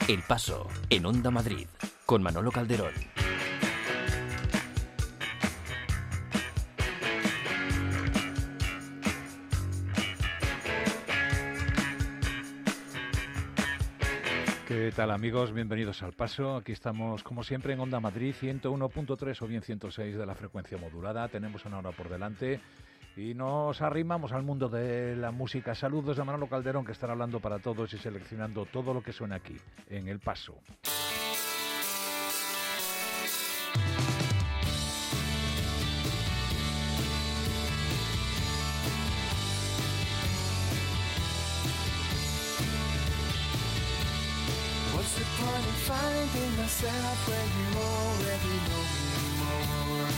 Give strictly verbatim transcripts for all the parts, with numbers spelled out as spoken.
El Paso, en Onda Madrid, con Manolo Calderón. ¿Qué tal, amigos? Bienvenidos al Paso. Aquí estamos, como siempre, en Onda Madrid, ciento uno punto tres o bien ciento seis de la frecuencia modulada. Tenemos una hora por delante y nos arrimamos al mundo de la música. Saludos de Manolo Calderón, que estará hablando para todos y seleccionando todo lo que suena aquí, en El Paso. Finding myself when you already know me more.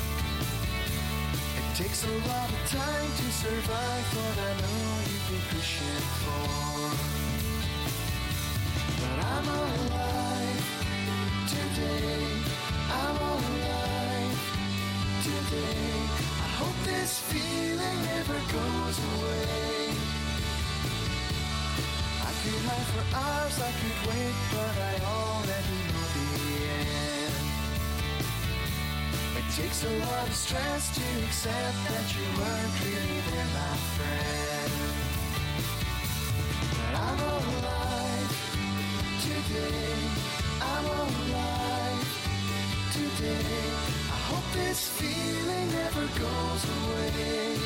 It takes a lot of time to survive what I know you've been pushing for. But I'm alive today. I'm alive today. I hope this feeling never goes away. I could hide for hours, I could wait, but I already know the end. It takes a lot of stress to accept that you weren't really there, my friend. But I'm alive today, I'm alive today. I hope this feeling never goes away.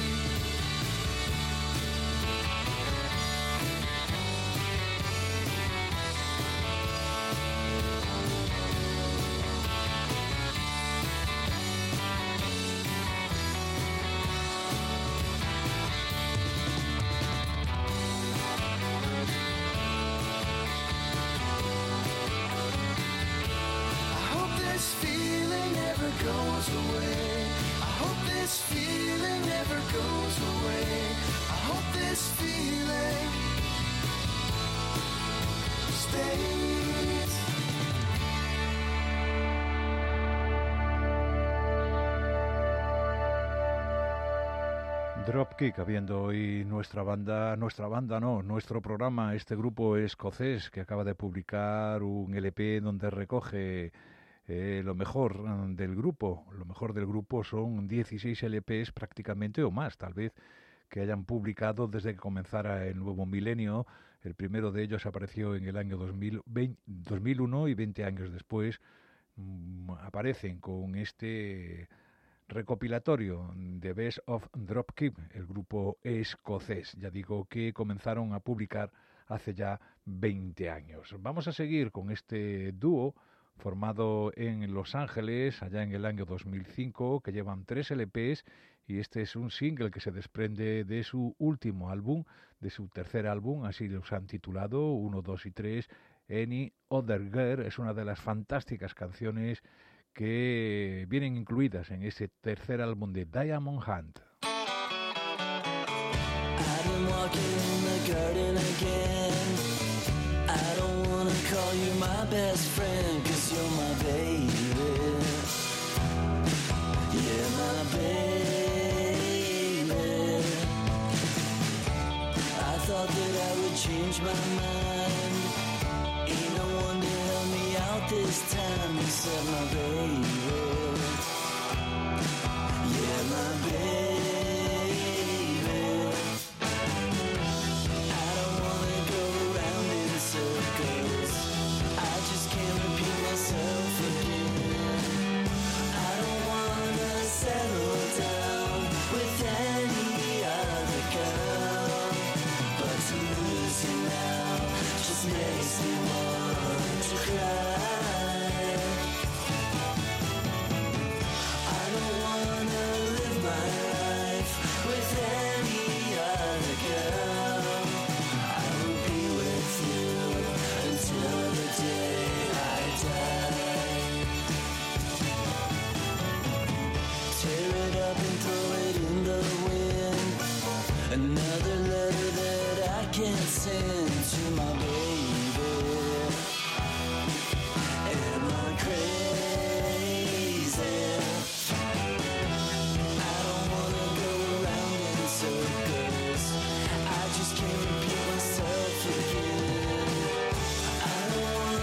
Goes away. I hope this feeling never goes away. I hope this feeling stays. Dropkick, habiendo hoy nuestra banda, nuestra banda no, nuestro programa, este grupo escocés que acaba de publicar un L P donde recoge Eh, lo mejor del grupo. Lo mejor del grupo son dieciséis L Pes prácticamente o más, tal vez, que hayan publicado desde que comenzara el nuevo milenio. El primero de ellos apareció en el año dos mil veinte, dos mil uno y veinte años después mmm, aparecen con este recopilatorio de Best of Dropkick, el grupo escocés. Ya digo que comenzaron a publicar hace ya veinte años. Vamos a seguir con este dúo formado en Los Ángeles allá en el año dos mil cinco, que llevan tres L Pes, y este es un single que se desprende de su último álbum, de su tercer álbum, así los han titulado, uno, dos y tres. Any Other Girl es una de las fantásticas canciones que vienen incluidas en ese tercer álbum de Diamond Hand. I've been walking in the garden again. I don't wanna call you my best friend, 'cause you're my baby. Yeah, my baby. I thought that I would change my mind. Ain't no one to help me out this time except my baby. Yeah, my baby. Just can't repeat myself again. I don't wanna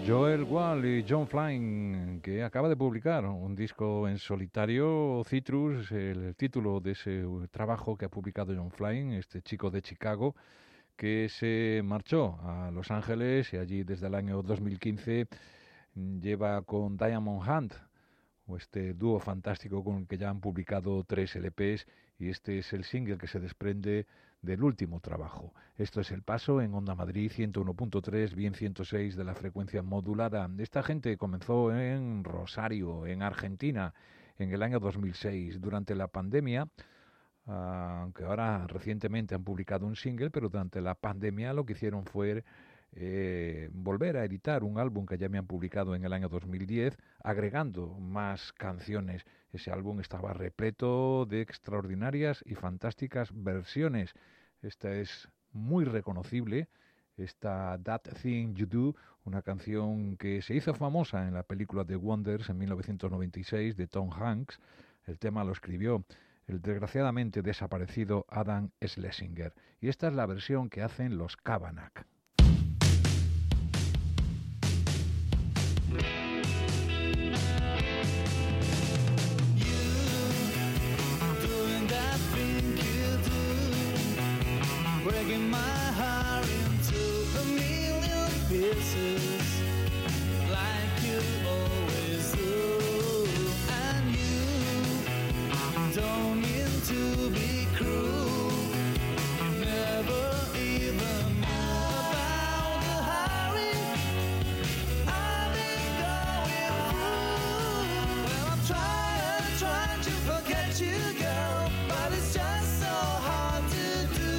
Joel Wall y John Flynn, que acaba de publicar un disco en solitario, Citrus, el título de ese trabajo que ha publicado John Flynn, este chico de Chicago, que se marchó a Los Ángeles y allí desde el año dos mil quince lleva con Diamond Hunt, o este dúo fantástico con el que ya han publicado tres L Pes, y este es el single que se desprende del último trabajo. Esto es El Paso en Onda Madrid ciento uno punto tres, bien ciento seis de la frecuencia modulada. Esta gente comenzó en Rosario, en Argentina, en el año dos mil seis, durante la pandemia, aunque ahora recientemente han publicado un single, pero durante la pandemia lo que hicieron fue eh, volver a editar un álbum que ya me han publicado en el año dos mil diez, agregando más canciones. Ese álbum estaba repleto de extraordinarias y fantásticas versiones. Esta es muy reconocible, esta That Thing You Do, una canción que se hizo famosa en la película The Wonders en mil novecientos noventa y seis de Tom Hanks. El tema lo escribió el desgraciadamente desaparecido Adam Schlesinger. Y esta es la versión que hacen los Kavanagh. Breaking my heart into a million pieces, like you always do. And you don't mean to be cruel, you never even knew about the hurry I've been going through. Well, I'm trying, trying to forget you, girl, but it's just so hard to do.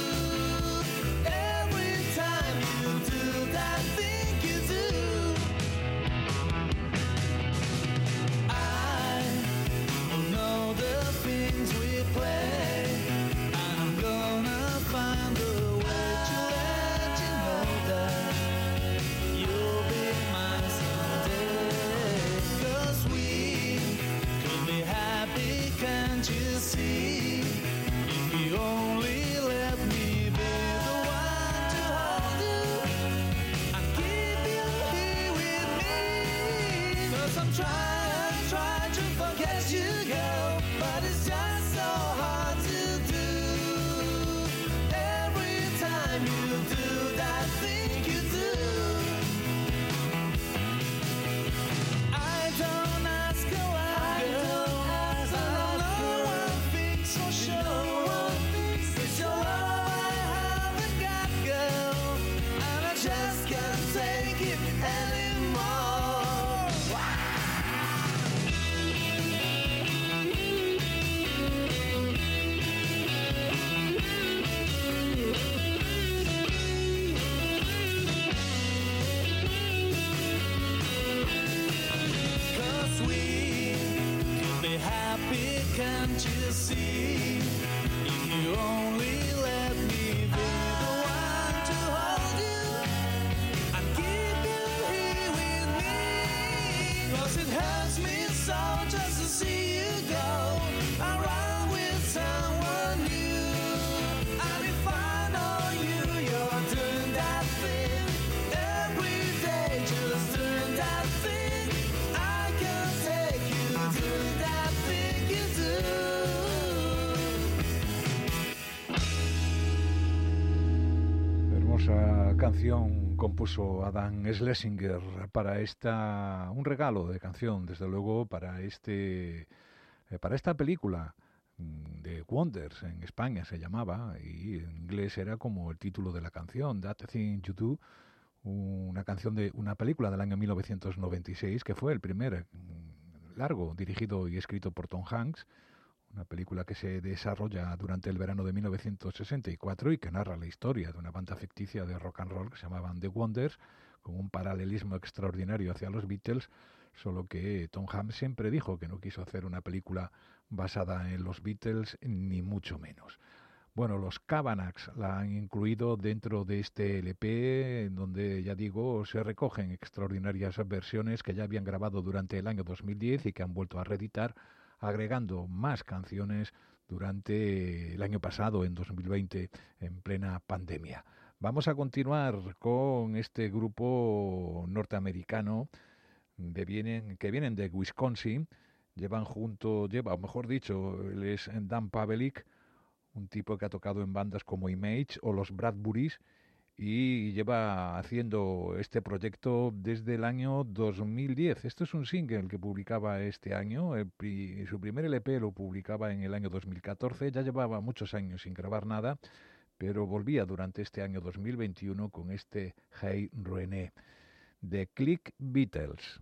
Canción compuso Adam Schlesinger para esta un regalo de canción, desde luego, para este eh, para esta película de Wonders. En España se llamaba, y en inglés era como el título de la canción, That Thing You Do, una canción de una película del año mil novecientos noventa y seis, que fue el primer largo dirigido y escrito por Tom Hanks, una película que se desarrolla durante el verano de mil novecientos sesenta y cuatro y que narra la historia de una banda ficticia de rock and roll que se llamaban The Wonders, con un paralelismo extraordinario hacia los Beatles, solo que Tom Hanks siempre dijo que no quiso hacer una película basada en los Beatles, ni mucho menos. Bueno, los Kavanagh la han incluido dentro de este L P, en donde, ya digo, se recogen extraordinarias versiones que ya habían grabado durante el año dos mil diez y que han vuelto a reeditar, agregando más canciones durante el año pasado, en dos mil veinte, en plena pandemia. Vamos a continuar con este grupo norteamericano de vienen, que vienen de Wisconsin. Llevan junto, lleva, o mejor dicho, él es Dan Pavelic, un tipo que ha tocado en bandas como Image o los Bradburys, y lleva haciendo este proyecto desde el año dos mil diez. Esto es un single que publicaba este año, el pri, su primer L P lo publicaba en el año dos mil catorce, ya llevaba muchos años sin grabar nada, pero volvía durante este año dos mil veintiuno con este Hey René, de Click Beatles.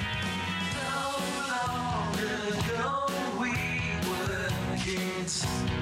Kids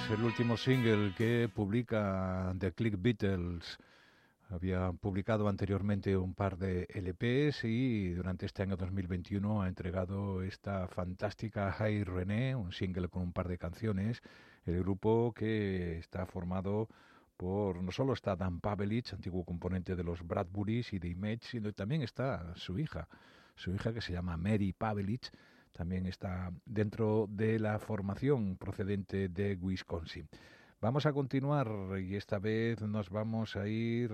es el último single que publica The Click Beatles. Había publicado anteriormente un par de L Pes y durante este año dos mil veintiuno ha entregado esta fantástica Hey René, un single con un par de canciones. El grupo que está formado por, no solo está Dan Pavelic, antiguo componente de los Bradburys y de Image, sino también está su hija, su hija que se llama Mary Pavelic, también está dentro de la formación procedente de Wisconsin. Vamos a continuar y esta vez nos vamos a ir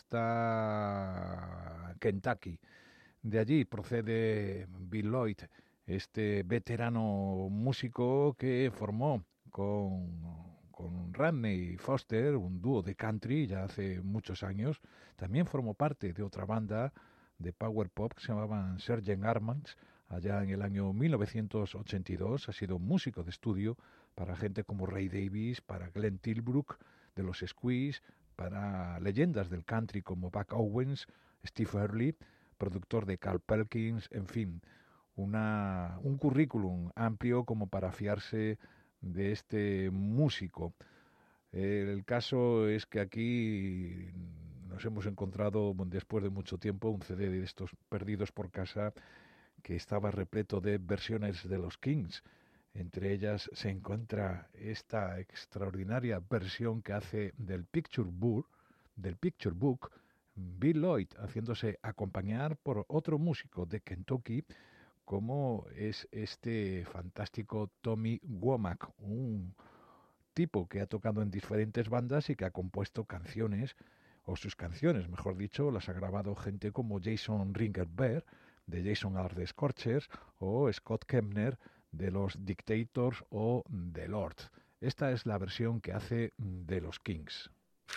hasta Kentucky. De allí procede Bill Lloyd, este veterano músico que formó con, con Rodney Foster, un dúo de country ya hace muchos años. También formó parte de otra banda de power pop que se llamaban sergeant Armands, allá en el año mil novecientos ochenta y dos. Ha sido músico de estudio para gente como Ray Davies, para Glenn Tilbrook de los Squeeze, para leyendas del country como Buck Owens, Steve Earle, productor de Carl Perkins, en fin, una, un currículum amplio como para fiarse de este músico. El caso es que aquí nos hemos encontrado, después de mucho tiempo, un C D de estos perdidos por casa que estaba repleto de versiones de los Kings. Entre ellas se encuentra esta extraordinaria versión que hace del Picture Book, del Picture Book, Bill Lloyd, haciéndose acompañar por otro músico de Kentucky, como es este fantástico Tommy Womack, un tipo que ha tocado en diferentes bandas y que ha compuesto canciones, o sus canciones, mejor dicho, las ha grabado gente como Jason Ringelbeer, de Jason and the Scorchers, o Scott Kempner, de los Dictators o The Lords. Esta es la versión que hace de los Kings.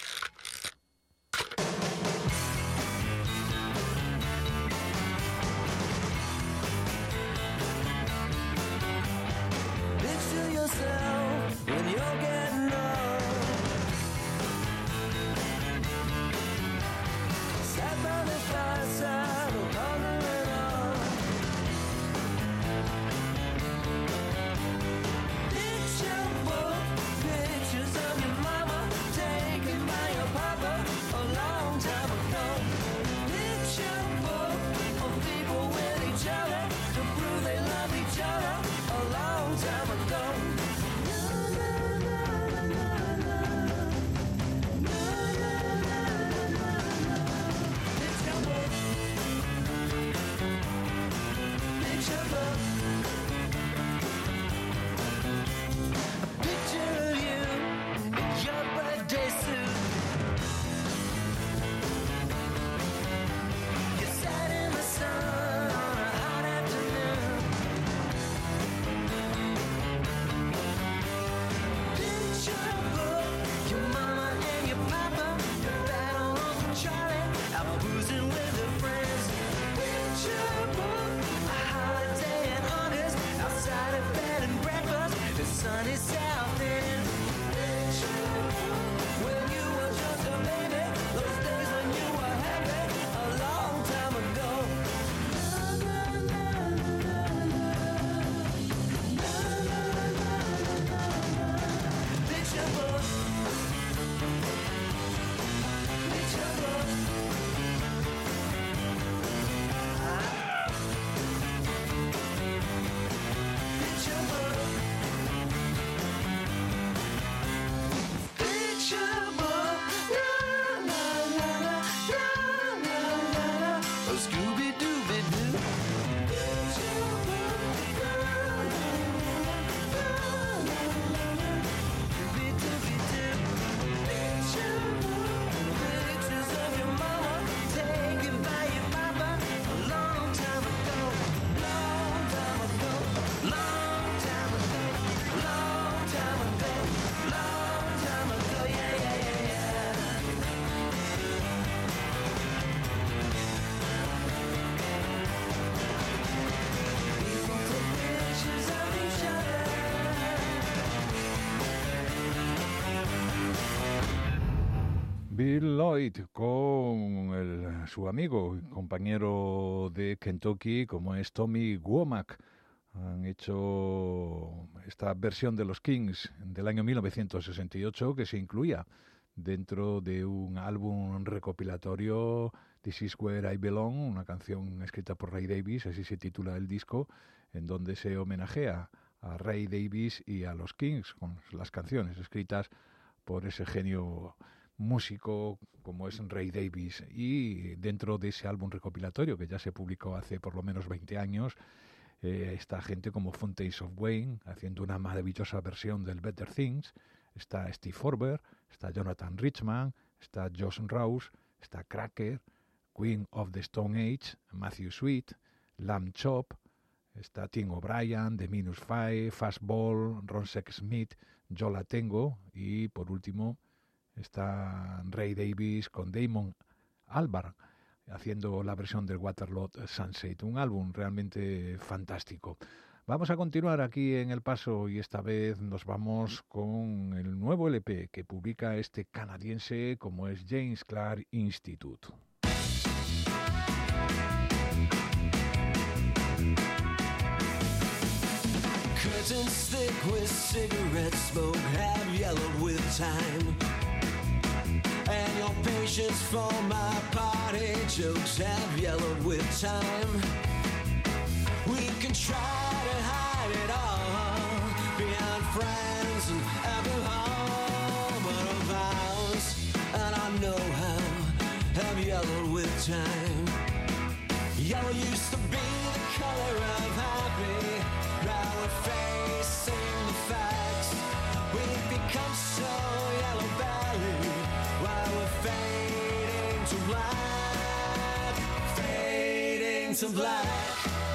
Picture yourself when you're getting old, sat by the fireside or pondering on. Picture book, pictures of your mama taken by your papa a long time ago. Picture book of people with each other to prove they love each other a long time ago. Picture book, picture book. A picture of you in your birthday suit. You sat in the sun on a hot afternoon. Picture book, your mama and your papa, your bad old Uncle Charlie, out boozing with their friends. Picture book, a holiday in August, outside of bed and breakfast, the sunny South End. Picture book, when you were just a baby, those days when you were happy, a long time ago. Picture book, picture book. Picture book, picture book. Na na na na na na na na. Oh, Scooby Dooby Doo. Picture book. Na na na na na na. Scooby Dooby Doo. Picture book. Pictures of your mama taken by your papa a long time ago. Long time ago. Long time ago. Long time ago. Long time ago. Yeah, yeah, yeah, yeah. People take pictures of each other. Bill Lloyd con el- su amigo y compañero de Kentucky como es Tommy Womack, Han hecho esta versión de los Kings del año mil novecientos sesenta y ocho que se incluía dentro de un álbum recopilatorio, This Is Where I Belong, una canción escrita por Ray Davies, así se titula el disco, en donde se homenajea a Ray Davies y a los Kings con las canciones escritas por ese genio músico como es Ray Davies. Y dentro de ese álbum recopilatorio que ya se publicó hace por lo menos veinte años, eh, está gente como Fountains of Wayne haciendo una maravillosa versión del Better Things, está Steve Forber, está Jonathan Richman, está Josh Rouse, está Cracker, Queen of the Stone Age, Matthew Sweet, Lamb Chop, está Tim O'Brien, The Minus Five, Fastball, Ron Sexsmith, Yo La Tengo y por último está Ray Davies con Damon Albarn haciendo la versión del Waterloo Sunset, un álbum realmente fantástico. Vamos a continuar aquí en El Paso y esta vez nos vamos con el nuevo L P que publica este canadiense como es James Clark Institute. Curtains thick with cigarette smoke have yellowed with time, and your patience for my party jokes have yellowed with time. We can try to hide it all behind friends and alcohol, but our vows, and I know how, have yellowed with time. Yellow used to be the color of happy. Now we're facing the facts. We've become so yellow-bellied while we're fading to black, fading to black,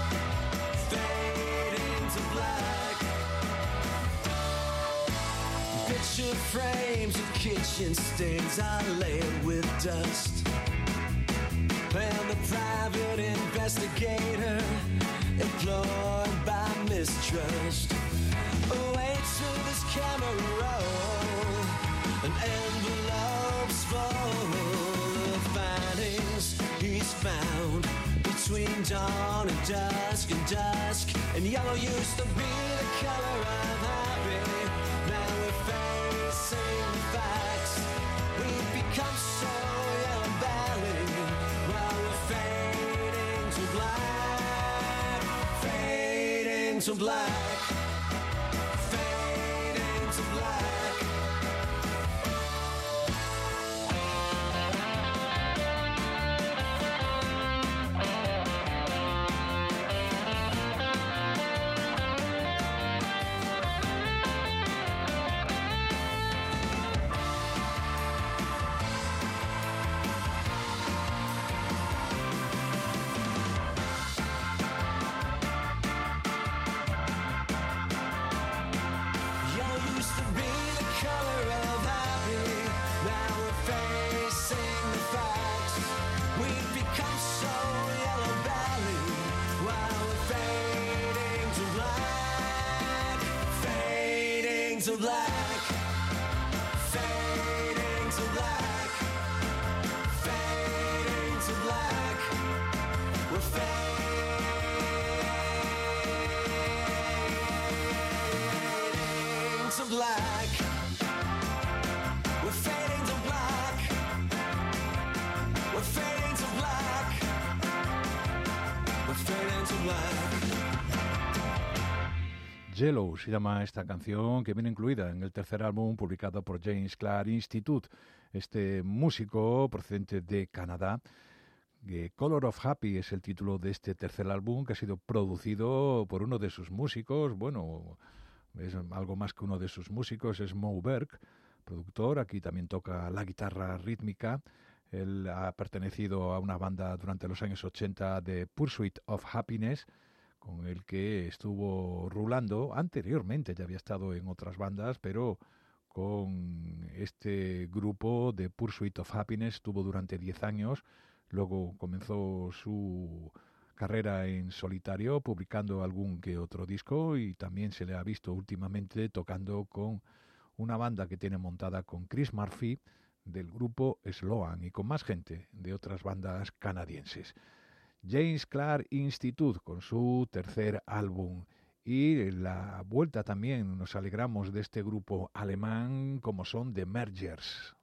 fading to black. Picture frames and kitchen stains are layered with dust, and the private investigator employed by mistrust awaits with his camera roll and envelopes full of findings he's found between dawn and dusk and dusk. And yellow used to be the color of happy. Now we're facing the facts. We've become so yellow-bellied while we're fading to black, fading to black, fading to black. To black, fading to black, fading to black. We're fading to black. We're fading to black. We're fading to black. We're fading to black. Yellow se llama esta canción que viene incluida en el tercer álbum publicado por James Clark Institute, este músico procedente de Canadá. Eh, Color of Happy es el título de este tercer álbum que ha sido producido por uno de sus músicos, bueno, es algo más que uno de sus músicos, es Mo Berg, productor, aquí también toca la guitarra rítmica. Él ha pertenecido a una banda durante los años ochenta de Pursuit of Happiness, con el que estuvo rulando. Anteriormente ya había estado en otras bandas, pero con este grupo de Pursuit of Happiness estuvo durante diez años. Luego comenzó su carrera en solitario, publicando algún que otro disco, y también se le ha visto últimamente tocando con una banda que tiene montada con Chris Murphy del grupo Sloan y con más gente de otras bandas canadienses. James Clark Institute con su tercer álbum Y la vuelta también nos alegramos de este grupo alemán como son The Mergers.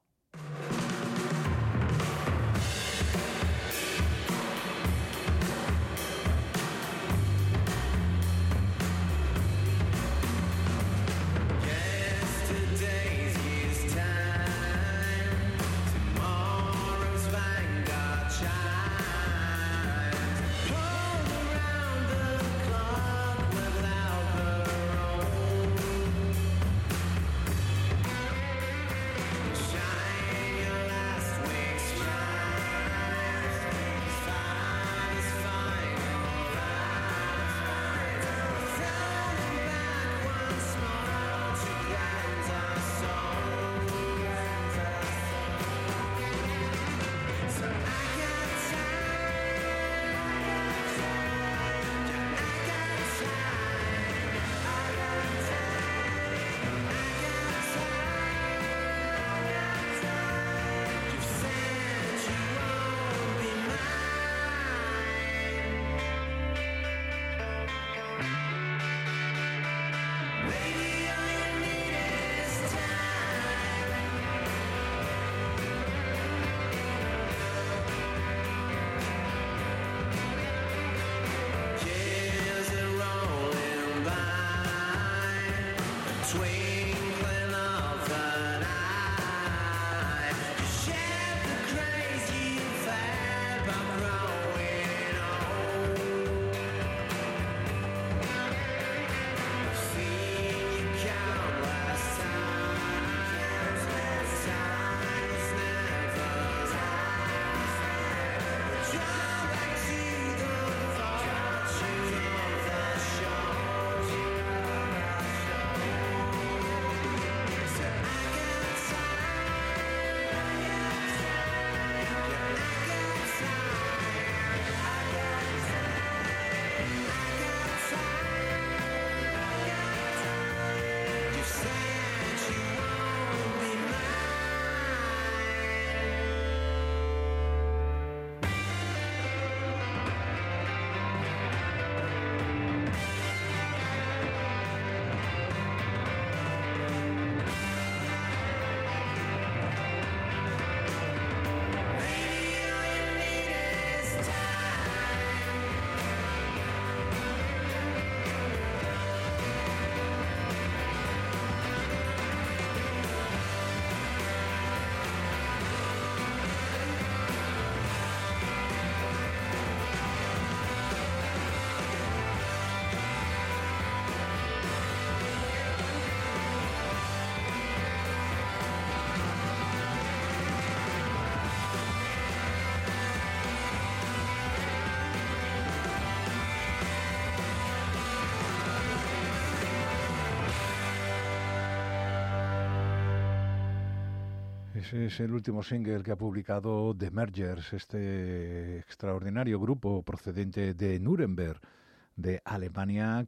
Ese es el último single que ha publicado The Mergers, este extraordinario grupo procedente de Nuremberg, de Alemania,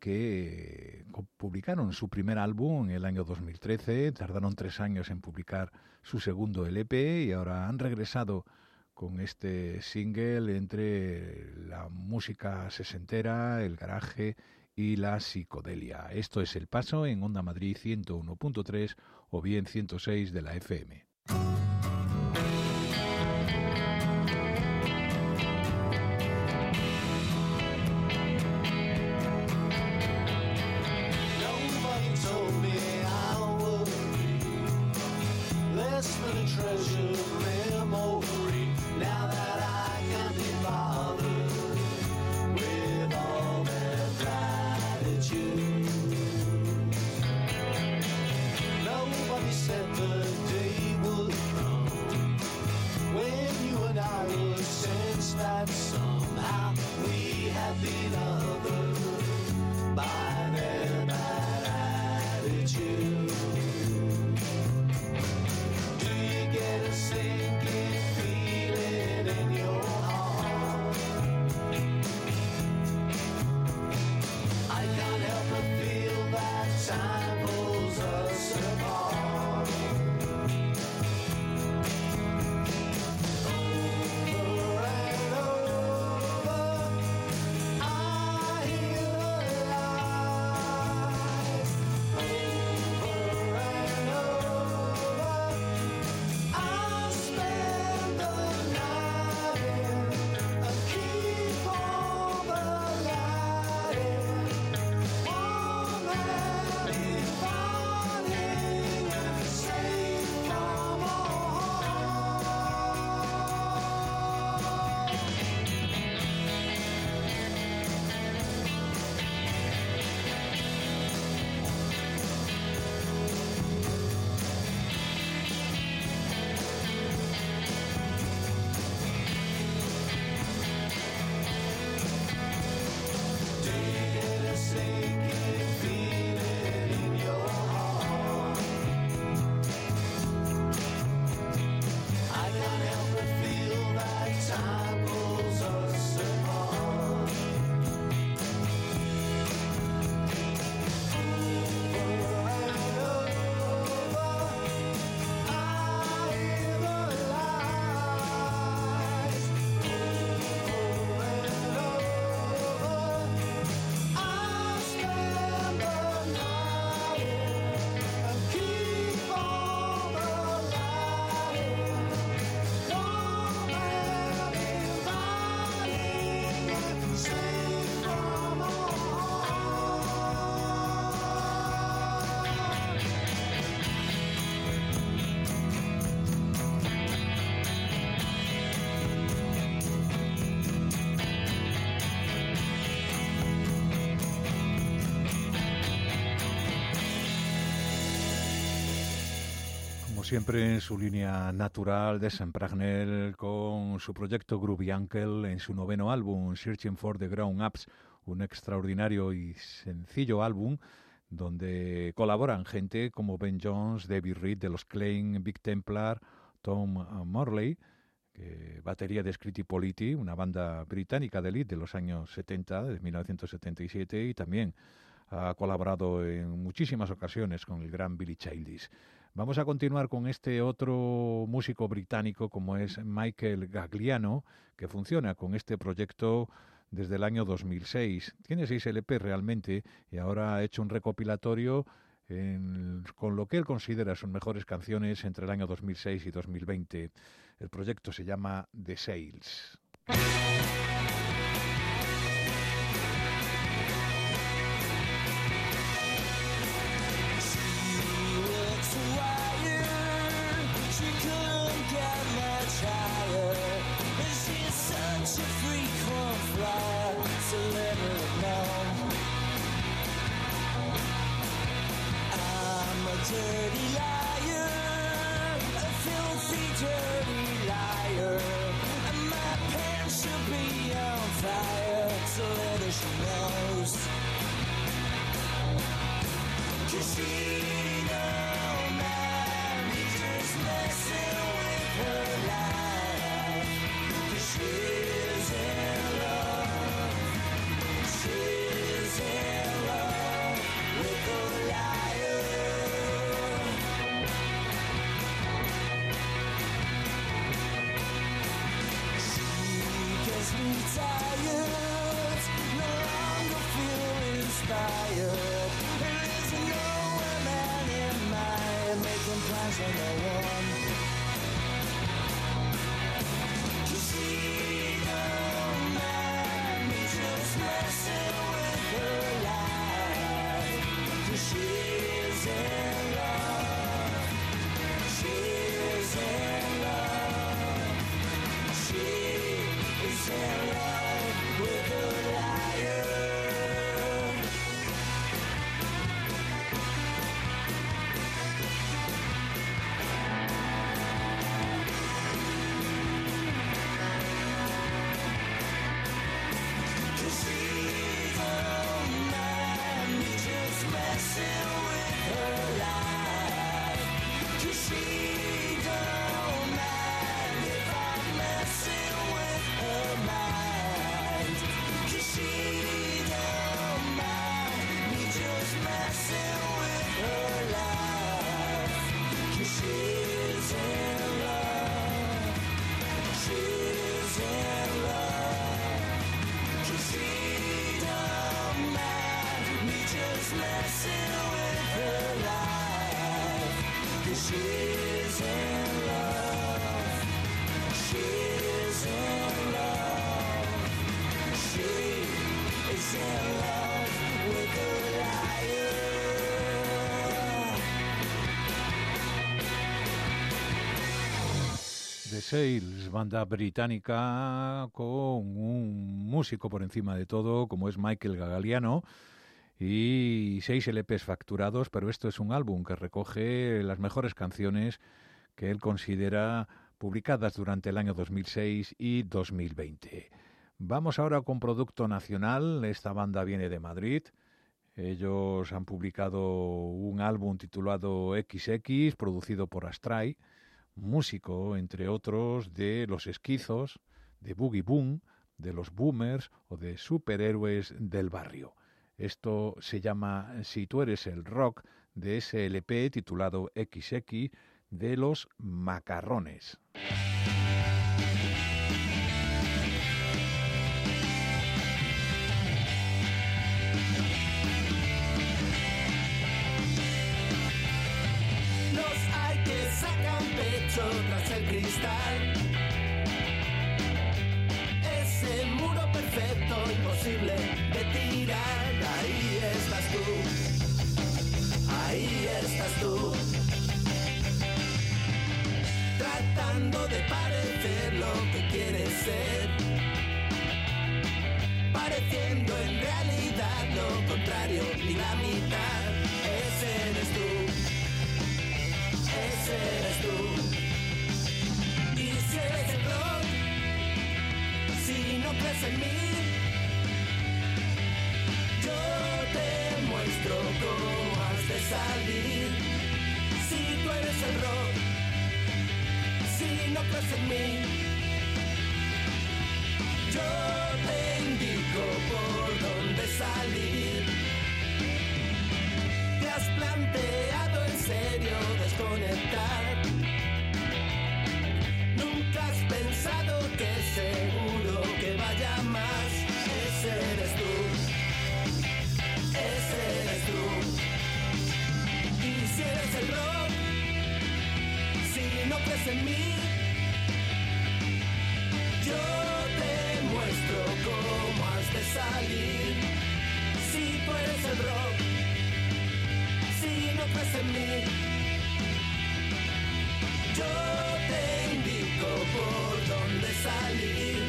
que publicaron su primer álbum en el año dos mil trece, tardaron tres años en publicar su segundo L P y ahora han regresado con este single entre la música sesentera, el garaje y la psicodelia. Esto es El Paso en Onda Madrid ciento uno punto tres o bien ciento seis de la F M. Said the day would siempre en su línea natural, Desempragnel, con su proyecto Groovy Uncle en su noveno álbum, Searching for the Grown Ups, un extraordinario y sencillo álbum donde colaboran gente como Ben Jones, David Reed de los Klein, Big Templar, Tom Morley, que, batería de Scritti Politti, una banda británica de lead de los años setenta, de mil novecientos setenta y siete, y también ha colaborado en muchísimas ocasiones con el gran Billy Childish. Vamos a continuar con este otro músico británico como es Michael Gagliano, que funciona con este proyecto desde el año dos mil seis. Tiene seis L P realmente y ahora ha hecho un recopilatorio en, con lo que él considera sus mejores canciones entre el año dos mil seis y dos mil veinte. El proyecto se llama The Sails. Dirty liar, a filthy dirty liar, and my pants should be on fire, so let her she knows. 'Cause she don't mind me just messing with her life. 'Cause she's in love, she's in love with a liar. Tired, no longer feel inspired. There is no man in mind making plans for no one. 'Cause she don't mind me just messing with her life. 'Cause she's in love, she's in love, she is in love. The Sails, banda británica con un músico por encima de todo, como es Michael Gagliano, y seis L Ps facturados, pero esto es un álbum que recoge las mejores canciones que él considera publicadas durante el año dos mil seis y dos mil veinte. Vamos ahora con producto nacional. Esta banda viene de Madrid. Ellos han publicado un álbum titulado equis equis, producido por Astray, músico, entre otros, de Los Esquizos, de Boogie Boom, de Los Boomers o de Superhéroes del Barrio. Esto se llama Si tú eres el rock, de ese L P titulado equis equis de Los Macarrones. Tras el cristal, ese muro perfecto, imposible de tirar. Ahí estás tú, ahí estás tú, tratando de parar crees en mí, yo te muestro cómo has de salir. Si tú eres el rock, si no crees en mí, yo te indico por dónde salir. ¿Te has planteado en serio desconectar? ¿Nunca has pensado que seguro que vaya más? Ese eres tú, ese eres tú. Y si eres el rock, si no crees en mí, yo te muestro cómo has de salir. Si tú eres el rock, si no crees en mí, yo te indico por dónde salir.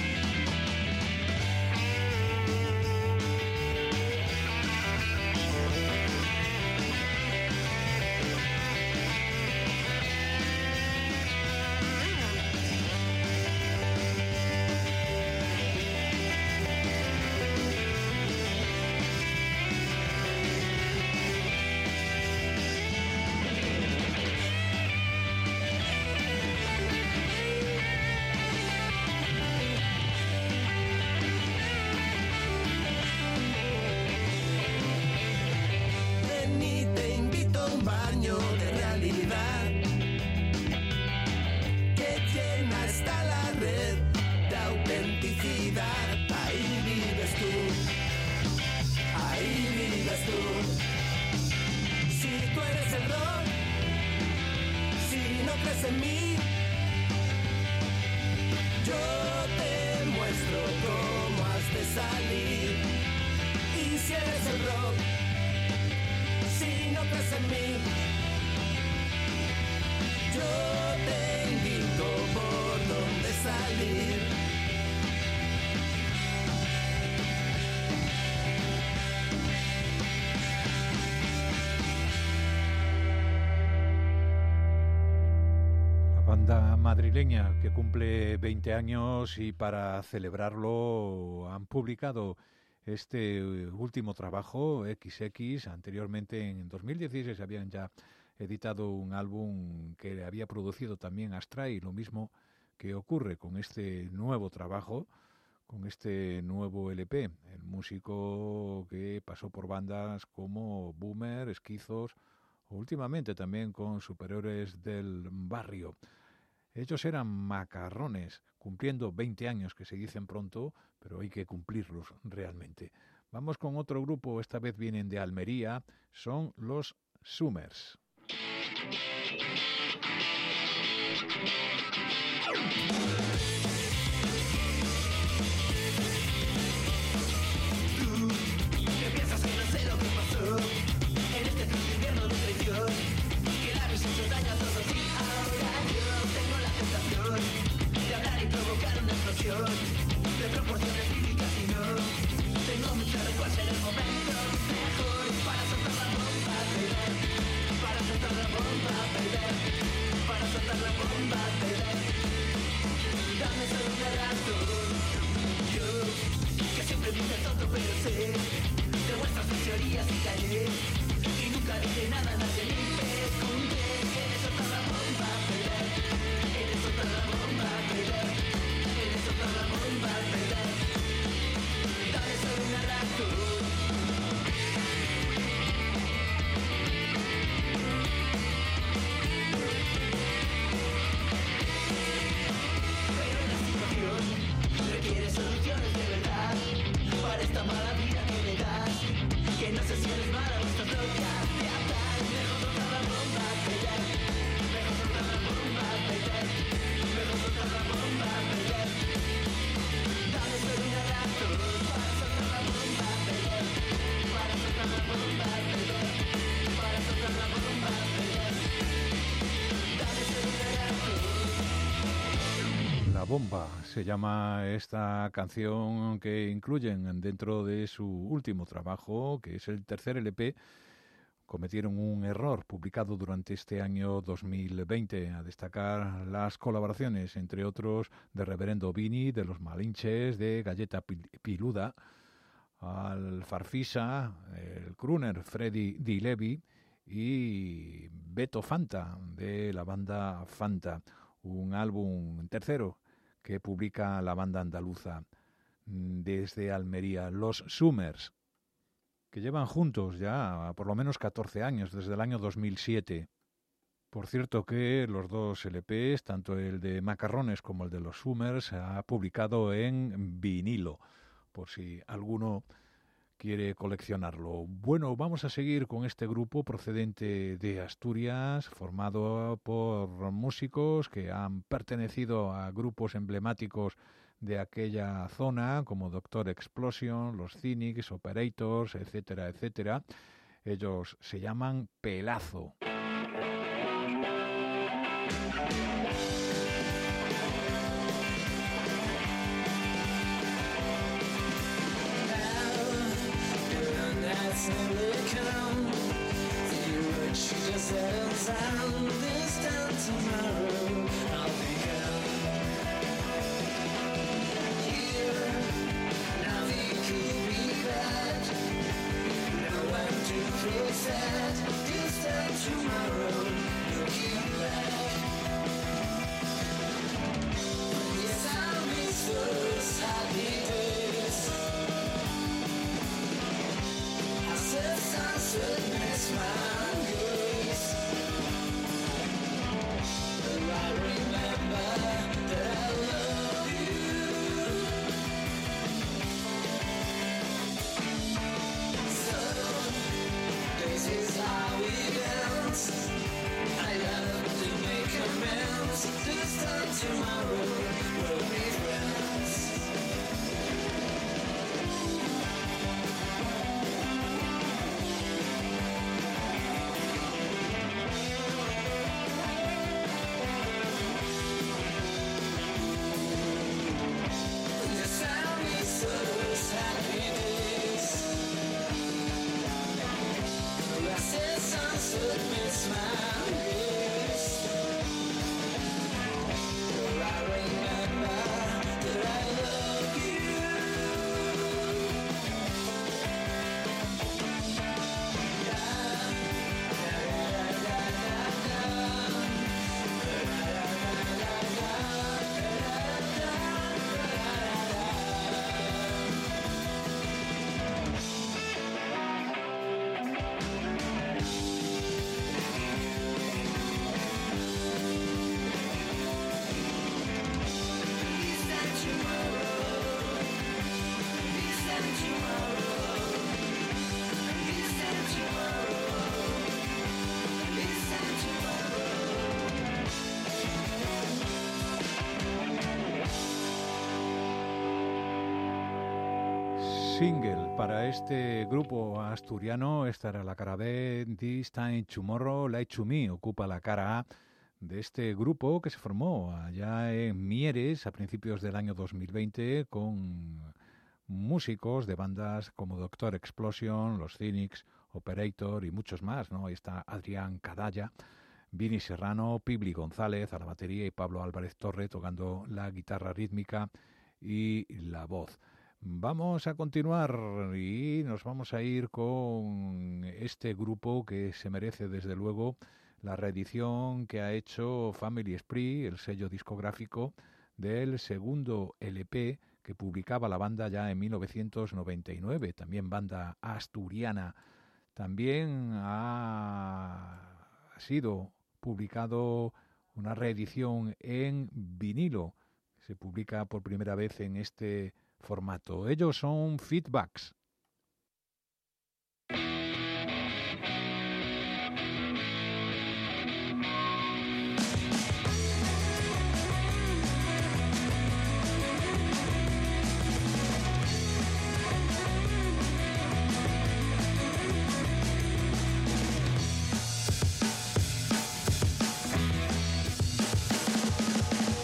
Ven y te invito a un baño de realidad que llena hasta la red de autenticidad. Ahí vives tú, ahí vives tú. Si tú eres el rock, si no crees en mí, yo te muestro cómo has de salir. Y si eres el rock, si no crees en mí, yo te indico por dónde salir. La banda madrileña que cumple veinte años y para celebrarlo han publicado este último trabajo, equis equis. Anteriormente, en dos mil dieciséis, habían ya editado un álbum que había producido también Astray, lo mismo que ocurre con este nuevo trabajo, con este nuevo ele pe. El músico que pasó por bandas como Boomer, Esquizos, o últimamente también con Superiores del Barrio. Ellos eran Macarrones, cumpliendo veinte años, que se dicen pronto, pero hay que cumplirlos realmente. Vamos con otro grupo, esta vez vienen de Almería, son los Summers. ¿Qué piensas que no sé lo que pasó en este triste invierno de traición? Que la risa se daña a todos y ahora yo tengo la tentación de hablar y provocar una explosión de proporciones críticas y no tengo muy claro cuál será el momento mejor para soltar la bomba, baby, para soltar la bomba, baby, para soltar la bomba, baby. Dame solo un razón, yo que siempre dije tonto pero sé de vuestras tus teorías y callé y nunca dije nada a nadie ni pregunté. Eres soltar la bomba, baby, eres soltar la bomba, baby, eres soltar la bomba, baby. Dame solo una razón. Pero la situación requiere soluciones de verdad para esta mala vida que me das, que no sé si eres mala o estás loca, te atas. Mejor soltar la bomba, baby, mejor soltar la bomba, baby, mejor soltar la bomba, baby. Dame solo una razón para soltar la bomba, baby, para soltar la bomba, baby, para soltar la bomba, baby. Dame solo una razón. La Bomba se llama esta canción que incluyen dentro de su último trabajo, que es el tercer ele pe, cometieron un error publicado durante este año dos mil veinte, a destacar las colaboraciones, entre otros, de Reverendo Vini, de Los Malinches, de Galleta Piluda, al Farfisa, el crooner Freddy Di Levi y Beto Fanta, de la banda Fanta, un álbum tercero que publica la banda andaluza desde Almería, Los Summers, que llevan juntos ya por lo menos catorce años, desde el año dos mil siete. Por cierto que los dos L Pes, tanto el de Macarrones como el de Los Summers, se ha publicado en vinilo, por si alguno quiere coleccionarlo. Bueno, vamos a seguir con este grupo procedente de Asturias, formado por músicos que han pertenecido a grupos emblemáticos de aquella zona, como Doctor Explosion, los Cynics, Operators, etcétera, etcétera. Ellos se llaman Pelazo. Single para este grupo asturiano, esta era la cara B, This Time Tomorrow, Light to Me, ocupa la cara A de este grupo que se formó allá en Mieres a principios del año dos mil veinte con músicos de bandas como Doctor Explosion, los Cynics, Operator y muchos más, ¿no? Ahí está Adrián Cadalla, Vini Serrano, Pibli González a la batería y Pablo Álvarez Torre tocando la guitarra rítmica y la voz. Vamos a continuar y nos vamos a ir con este grupo que se merece desde luego la reedición que ha hecho Family Spree, el sello discográfico del segundo L P que publicaba la banda ya en mil novecientos noventa y nueve, también banda asturiana. También ha sido publicado una reedición en vinilo, se publica por primera vez en este formato. Ellos son Feedbacks.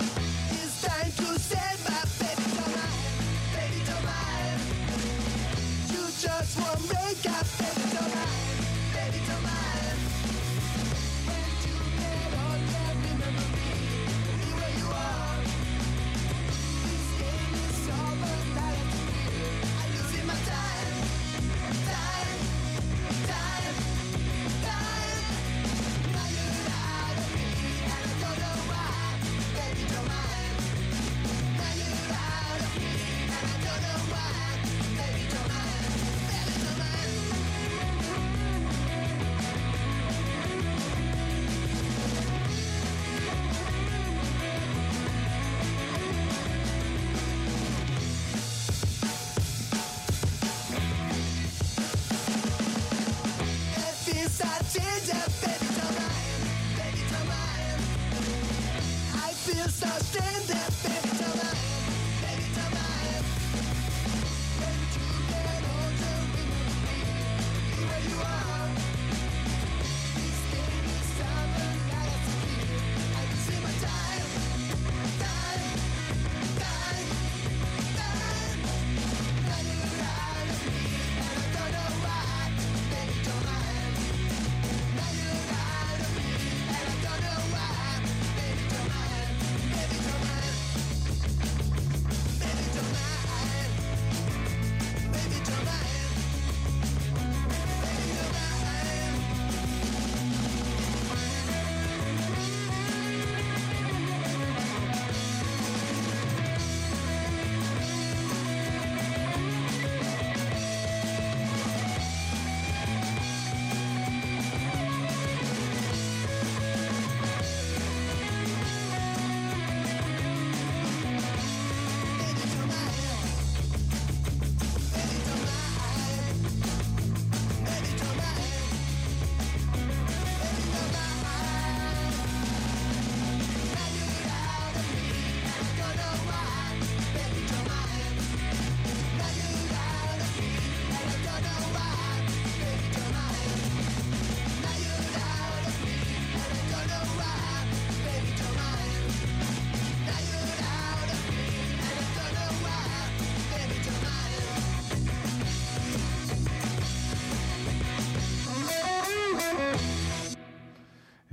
It's time to say my baby don't mind, baby don't mind.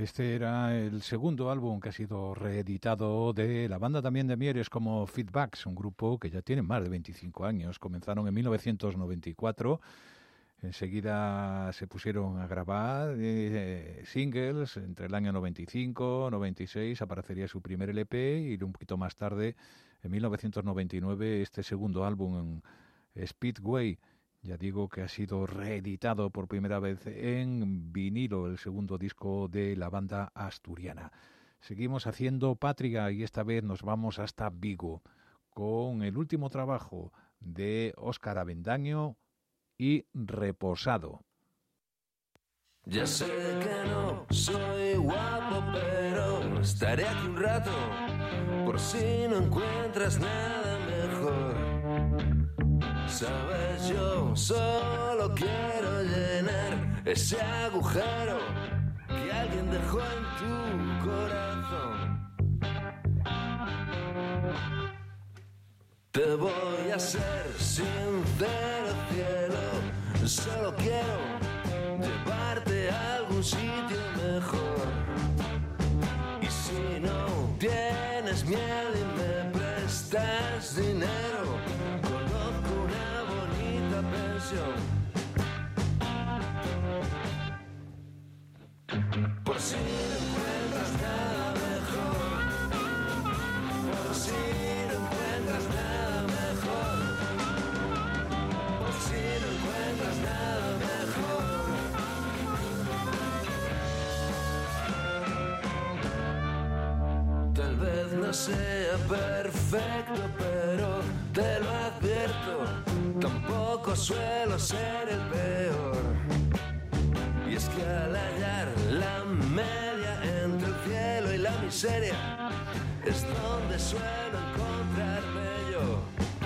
Este era el segundo álbum que ha sido reeditado de la banda también de Mieres como Feedbacks, un grupo que ya tiene más de veinticinco años. Comenzaron en mil novecientos noventa y cuatro, enseguida se pusieron a grabar eh, singles. Entre el año noventa y cinco y noventa y seis aparecería su primer L P y un poquito más tarde, en mil novecientos noventa y nueve, este segundo álbum, en Speedway. Ya digo que ha sido reeditado por primera vez en vinilo, el segundo disco de la banda asturiana. Seguimos haciendo patria y esta vez nos vamos hasta Vigo con el último trabajo de Óscar Avendaño y Reposado. Ya sé que no soy guapo, pero estaré aquí un rato por si no encuentras nada mejor. Sabes, yo solo quiero llenar ese agujero que alguien dejó en tu corazón. Te voy a ser sincero, cielo, solo quiero llevarte a algún sitio mejor. Y si no tienes miedo y me prestas dinero, conozco una bonita pensión. Por si no encuentras nada mejor, por si no encuentras nada mejor, por si no encuentras nada mejor. Tal vez no sea perfecto, pero te lo advierto, tampoco suelo ser el peor. Y es que al hallar la media entre el cielo y la miseria, es donde suelo encontrarme yo.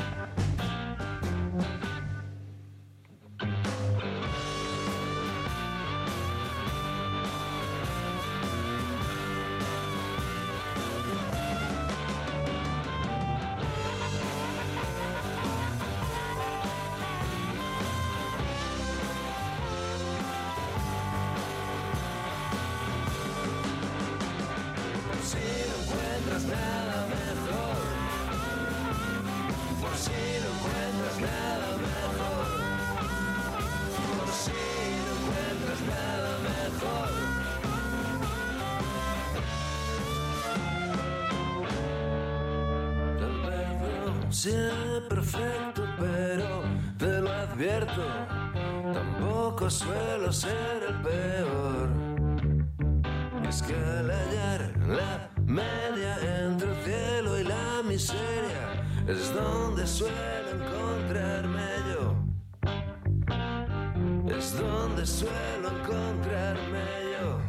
Sea perfecto, pero te lo advierto, tampoco suelo ser el peor. Y es que al hallar la media entre el cielo y la miseria, es donde suelo encontrarme yo. Es donde suelo encontrarme yo.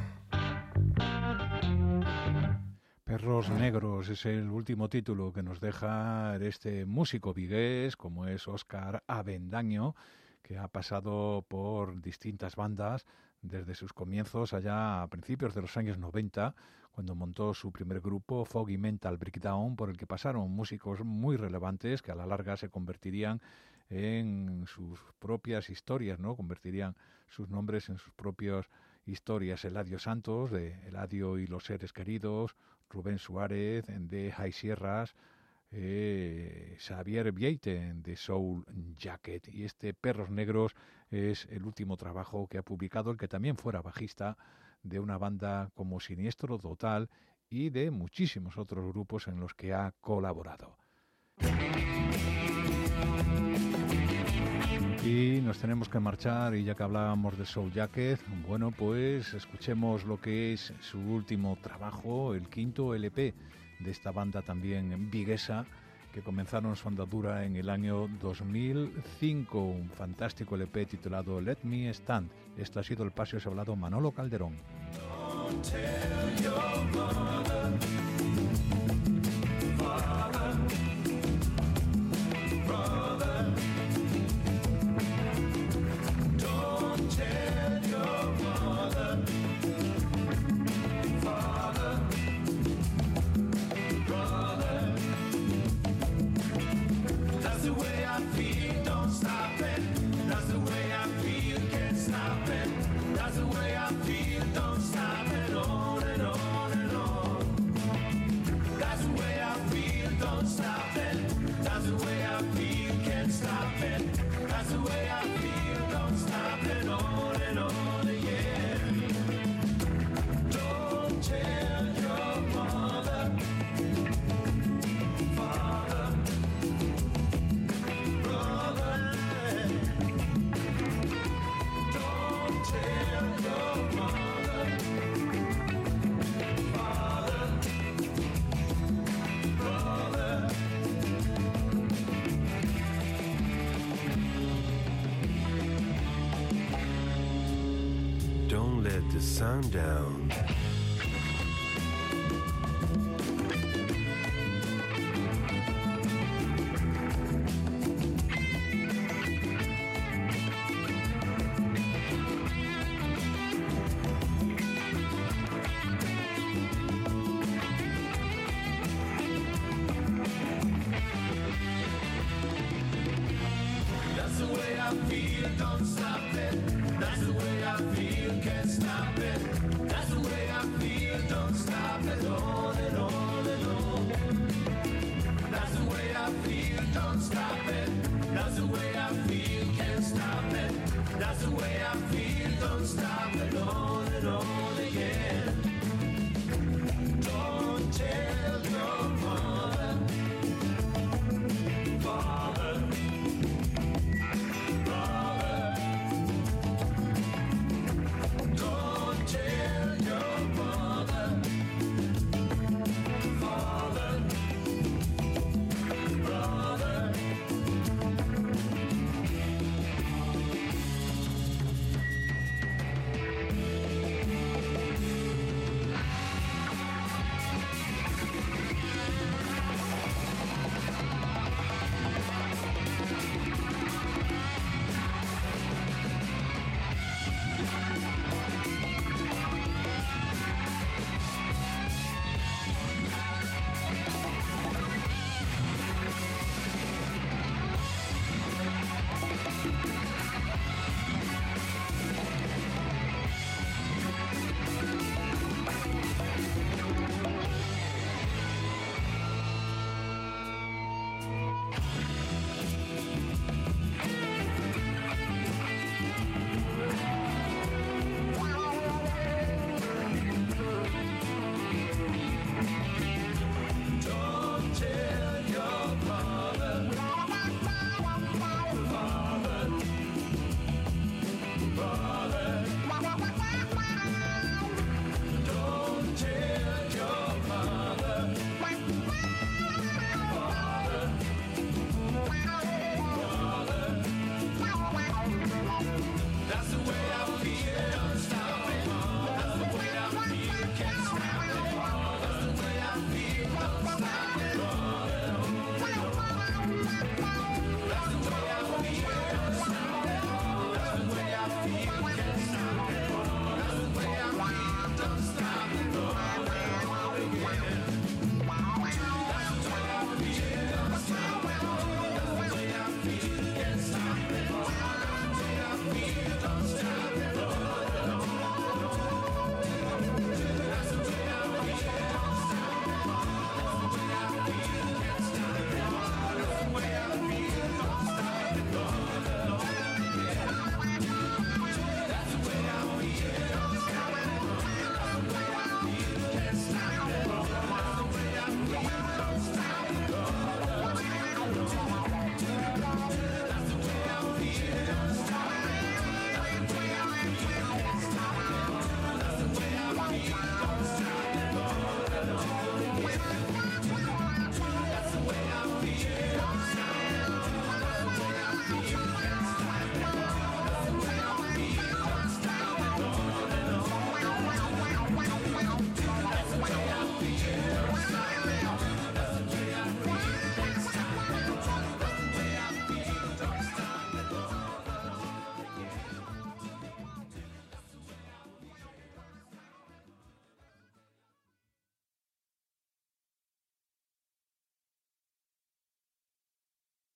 Perros Negros es el último título que nos deja este músico vigués como es Óscar Avendaño, que ha pasado por distintas bandas desde sus comienzos allá a principios de los años noventa, cuando montó su primer grupo Foggy Mental Breakdown, por el que pasaron músicos muy relevantes que a la larga se convertirían en sus propias historias, ¿no? Convertirían sus nombres en sus propias historias. Eladio Santos, de Eladio y los Seres Queridos, Rubén Suárez, de High Sierras, eh, Xavier Vieiten, de Soul Jacket. Y este Perros Negros es el último trabajo que ha publicado, el que también fuera bajista de una banda como Siniestro Total y de muchísimos otros grupos en los que ha colaborado. Y nos tenemos que marchar, y ya que hablábamos de Soul Jacket, bueno, pues escuchemos lo que es su último trabajo, el quinto L P de esta banda también viguesa, que comenzaron su andadura en el año dos mil cinco, un fantástico L P titulado Let Me Stand. Esto ha sido el Paseo Hablado Manolo Calderón. Don't tell your mother, father, brother. Don't tell your mother, father, brother. That's the way I feel, don't stop it. That's the way I feel, can't stop it. That's the way I feel, don't stop it. Oh, let the sun down. That's the way I feel, don't stop it.